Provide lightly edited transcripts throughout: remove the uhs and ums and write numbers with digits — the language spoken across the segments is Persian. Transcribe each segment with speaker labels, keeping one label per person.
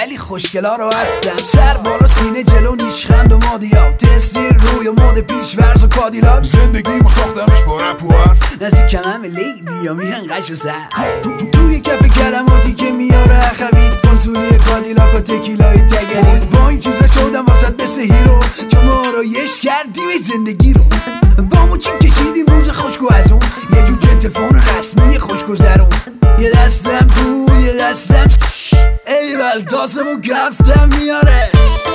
Speaker 1: ولی خوشگلا رو هستم. سر بالا سینه جلو نیشخند و مادیا، تستیر روی مد پیش ورز و کادیلاک.
Speaker 2: زندگیمو ساختمش با رپ و حرف،
Speaker 1: نزدیکم همه لیدی یا میهن قش و سر. توی کف کلماتی که میاره اخوید، کنسولی کادیلاک و تکیلای تگری. با این چیزا شدم واسط مثل هیرو، چون ما رو یش کردیم زندگی رو. با مو چی کشیدیم روز خوشگو از اون، یه جو تلفن رسمی خوشگذرون. یه دستم پول یه دستم ای بل تاسمو کفتم میاره.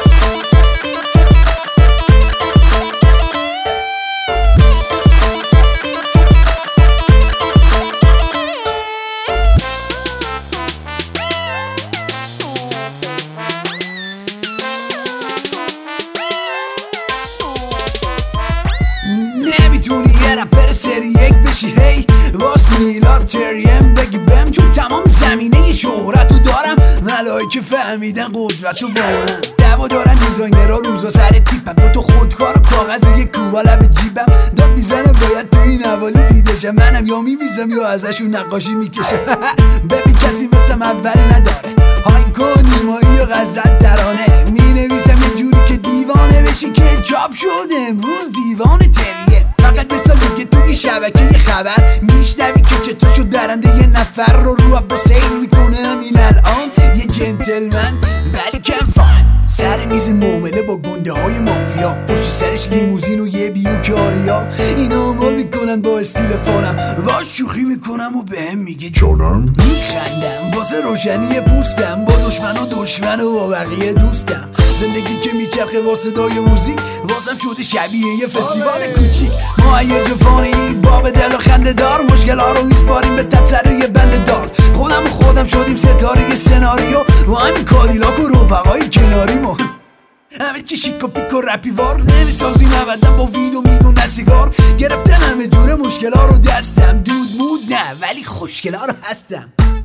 Speaker 1: نمیتونی یه رپر سری یک بشی هی واس میلاد تریم بگی بهم، چون تمام زمینه شهرتو دارم. ملائکه فهمیدن قدرتو با من، دوا دارن دیزاینرها روزا سر تیپم. دوتا خودکار و کاغذ و یک کوبا لب جیبم. داد میزنه باید تو این حوالی دیدشم، منم یا میویزم یا ازشون نقاشی میکشم. ببین کسی مثلم اول نداره، های نیمایی و غزل ترانه مینویسم یه جوری که دیوانه بشی که چاپ شد امروز دیوان تریه. فقط یه سال دیگه توی شبکه خبر میشنوی که چطور شد درنده یه نفر رو عبا سیر میکنه همین الان. یه جنتلمن ولی کم فان، سر میز معامله با گنده های مافیا، پشت سرش لیموزین و یه بیوکاریا. اینا عمال میکنن با استیل فانم، با شوخی میکنم و بهم میگه جانم. میخندم واسه روشنی پوستم، با دشمن و با بقیه دوستم. زندگی که میچرخه با صدای موزیک، واسم شده شبیه یه فستیوال کوچیک. ما یه جفانی باب دل و خنده دار، مشکل‌ها رو میسپاریم به تبصره یه بند دار. خودم شدیم ستاره سناریو، با همین کادیلاک و رفقای کناریمو. همه چی شیک و پیک و رپیوار، نمیسازیم ابدا با وید و میدون سیگار. گرفتن همه جوره مشکل‌ها رو دستم، دود مود نه ولی خوشگلا رو هستم.